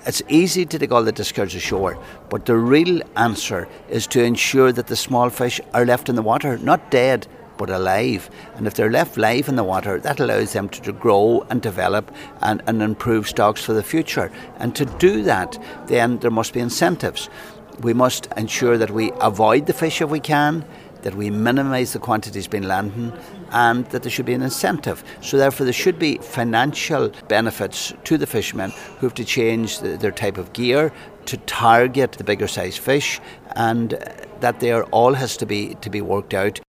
It's easy to take all the discards ashore, but the real answer is to ensure that the small fish are left in the water, not dead, but alive. And if they're left live in the water, that allows them to grow and develop and improve stocks for the future. And to do that, then there must be incentives. We must ensure that we avoid the fish if we can, that we minimise the quantities being landing, and that there should be an incentive. So therefore there should be financial benefits to the fishermen who have to change their type of gear to target the bigger size fish, and that all has to be worked out.